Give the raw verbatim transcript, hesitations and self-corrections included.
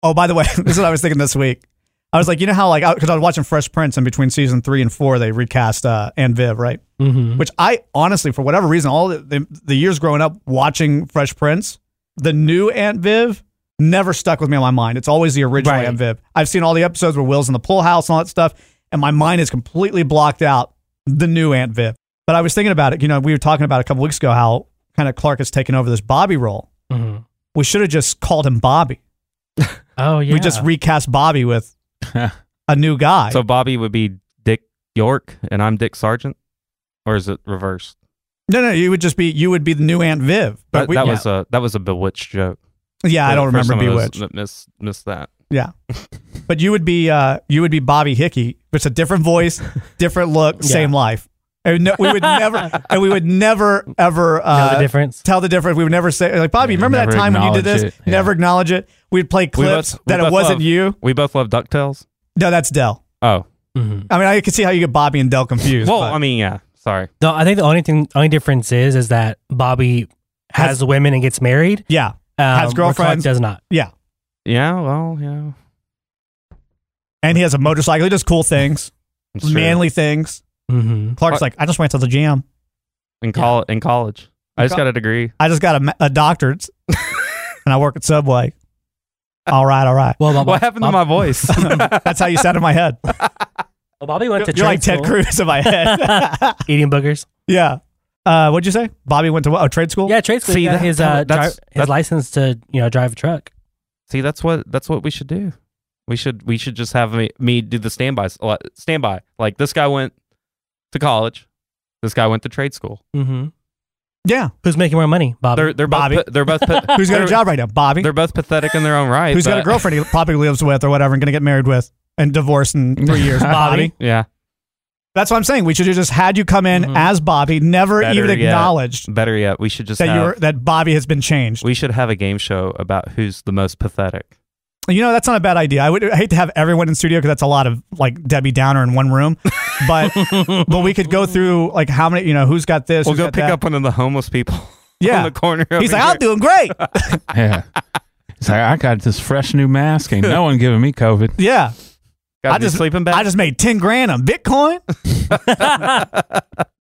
Oh, by the way, this is what I was thinking this week. I was like, you know how like because I, I was watching Fresh Prince, and between season three and four, they recast uh, Aunt Viv, right? Mm-hmm. Which I honestly, for whatever reason, all the, the, the years growing up watching Fresh Prince, the new Aunt Viv never stuck with me in my mind. It's always the original Right. Aunt Viv. I've seen all the episodes where Will's in the pool house and all that stuff, and my mind is completely blocked out the new Aunt Viv. But I was thinking about it. You know, we were talking about it a couple weeks ago how kind of Clark has taken over this Bobby role. Mm-hmm. We should have just called him Bobby. Oh, yeah. We just recast Bobby with a new guy. So Bobby would be Dick York, and I'm Dick Sargent, or is it reversed? no, no, you would just be you would be the new Aunt Viv. But That, we, that yeah. was a that was a Bewitched joke. yeah, I don't For remember some of us Bewitched. that Miss miss that. Yeah, but you would be uh, you would be Bobby Hickey. It's a different voice, different look, Yeah. same life. And no, we would never, and we would never ever uh, Know the difference? Tell the difference. We would never say like Bobby. Yeah, remember that never time when you did this? acknowledge it. Yeah. Never acknowledge it. We'd play We clips both- we that it both wasn't love- you. We both love DuckTales. No, that's Dell. Oh, Mm-hmm. I mean, I can see how you get Bobby and Dell confused. well, but- I mean, yeah. Sorry. No, I think the only thing, only difference is, is that Bobby has, Has- women and gets married. yeah, Um, Has where Clark girlfriends. does not. yeah, Yeah. Well, yeah. and he has a motorcycle. He does cool things, It's true. manly things. Mm-hmm. Clark's What? like, I just went to the gym. in col- in college. I just co- got a degree. I just got a, ma- a doctorate, and I work at Subway. All right, all right. Well, Bob, What happened to my voice? That's how you sound in my head. Well, Bobby went to You're like trade Ted school. Cruz in my head. Eating boogers. Yeah. Uh, what'd you say? Bobby went to what? Oh, trade school? Yeah, trade school. See, he got that- his uh, that's- dri- his that's- license to you know drive a truck. See, that's what that's what we should do. We should we should just have me, me do the standby standby. Like this guy went to college. This guy went to trade school. Mm-hmm. Yeah. Who's making more money, Bobby? They're they're Bobby. both pa- they're both pa- Who's got a they're- job right now? Bobby. They're both pathetic in their own right. Who's got a but- girlfriend he probably lives with or whatever and going to get married with and divorce in three years? Bobby. Yeah, That's what I'm saying. We should have just had you come in Mhm. as Bobby, never Better even yet. acknowledged better yet, we should just that have, you're that Bobby has been changed. we should have a game show about who's the most pathetic. You know, that's not a bad idea. I would I hate to have everyone in studio because that's a lot of like Debbie Downer in one room. But but we could go through like how many, you know, who's got this? We'll who's go got pick that. up one of the homeless people Yeah. on the corner. He's over like, I'm here. doing great. Yeah. It's like, I got this fresh new mask. Ain't no one giving me COVID. Yeah. Got I me just sleeping bag. I just made ten grand on Bitcoin.